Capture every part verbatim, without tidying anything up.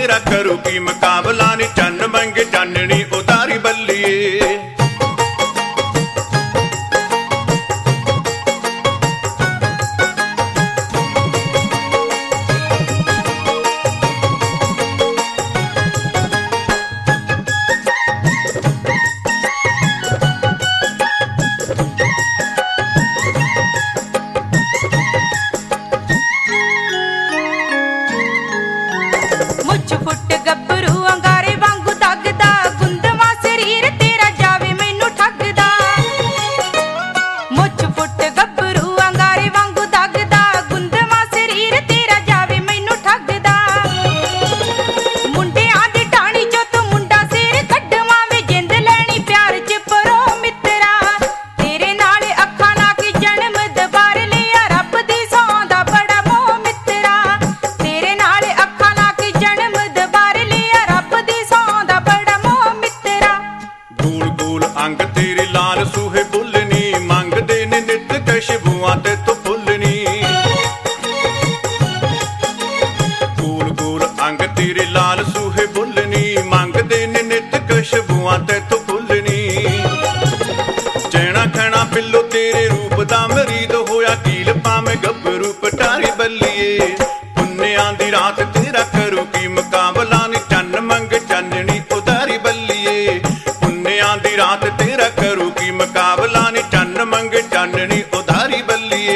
तेरा करू की मुकाबला नी चन्न मंगे चाननी उतारी बल्लिए। मुझ फुट गब्बरू अंगारे वांगू दगदा गुंदवा शरीर तेरा जावे मैनू ठगदा। मुझ फुट गब्बरू अंगारे वांगू दगदा गुंदवा शरीर तेरा जावे मैनू ठगदा। मुंडियां दी टाणी चो तू मुंडा सिर कड्डवां वे जिंद लैनी प्यार च परो मित्रा। तेरे नाल अखां ला के जन्म दबार लिया रब दी सौं दा बड़ा मोह मित्रा। तेरे नाल अखां ला के जन्म दबार लिया रब दी सौं दा बड़ा मोह मित्रा। गोल गोल अंग तेरे लाल सूहे बुलनी मंगदे ने नित कशबूआं ते तू फुलनी। गोल गोल अंग तेरे लाल सूहे बुलनी मंगदे ने नित कशबूआं ते तू फुलनी। चैना खैना पिल्लो तेरे रूप दा मरीद होया कील पावे गब्बरू पटारी बल्लिए। पुन्नियां दी रात तेरा करू की मुकाबला नी चन्न मंग चाननी उतारी बल्लिए। पुन्नियां दी रात तेरा करू की मुकाबला नी चन्न मंग चाननी उतारी बल्लिए।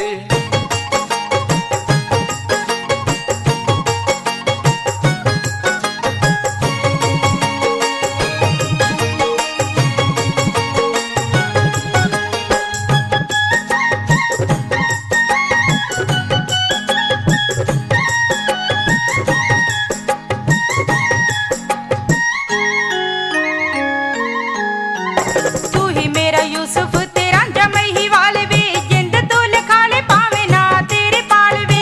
तू ही मेरा यूसुफ तेरा जमही वाल वे जिंद तू लिखा ले पावे ना तेरे पाल वे।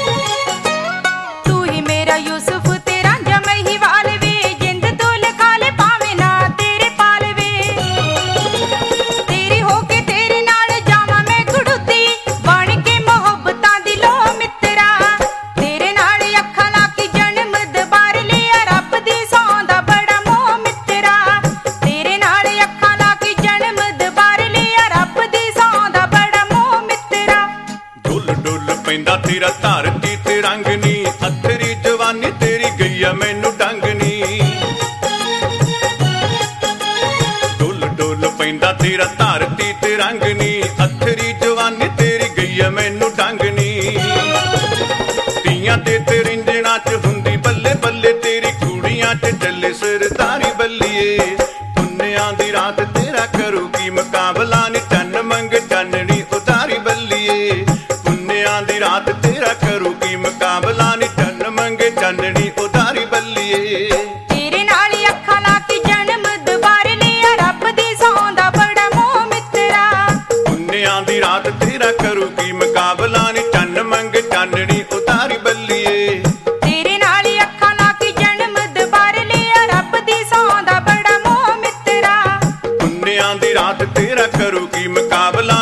तू ही मेरा यूसुफ तेरा जमही वाल वे जिंद तू लिखा ले पावे ना तेरे पाल वे। तेरी होके तेरे नाल जावां मैं गुड़ुती बन के मोहब्बतां दी लो मित्रा। तेरे नाल अखां ला के जन्म दबार लिया रब दी सौं दा बड़ा मोह मित्रा। तेरे नाल अखां ला के जन्म दबार लिया रब दी सौं दा बड़ा मोह मित्रा। डुल डुल पैंदा तेरा धरती ते रंगनी अथरी जवानी तेरी गईया मैनू डंगनी। डुल डुल पैंदा तेरा धरती ते रंगनी अथरी जवानी तेरी गईया मैनू डंगनी। तियां ते ते रिंजणा च हुंदी बल्ले बल्ले तेरी कुड़ियां च चले सरदारी बल्लिए। पुन्नियां दी रात तेरा करू की मुकाबला नी चन्न मंग चाननी उतारी बल्लिए। पुन्नियां दी रात तेरा करू की मुकाबला नी चन्न मंग चाननी उतारी बल्लिए। तेरे नाल अखां ला के जन्म दबार लिया रब दी सौं दा बड़ा मोह मित्रा। पुन्नियां दी रात तेरा करू की मुकाबला नी चन्न मंग चाननी उतारी बल्लिए। तेरे नाल अखां ला के जन्म दबार लिया रब दी सौं दा बड़ा मोह मित्रा। पुन्नियां दी रात तेरा करू की मुकाबला